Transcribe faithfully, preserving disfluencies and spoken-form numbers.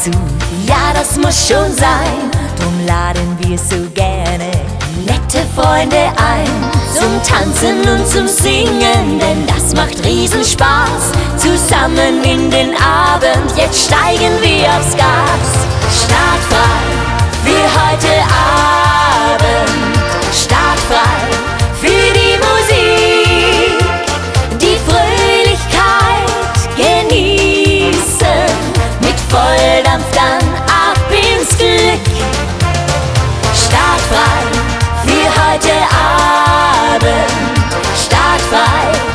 zu. Ja, das muss schon sein, drum laden wir so gerne nette Freunde ein zum Tanzen und zum Singen, denn das macht Riesenspaß. Zusammen in den Abend, jetzt steigen wir aufs Gas. Startfrei für heute Abend, startfrei für die Musik, die Fröhlichkeit genießen, mit Volldampf dann ab ins Glück. Startfrei für heute Abend, startfrei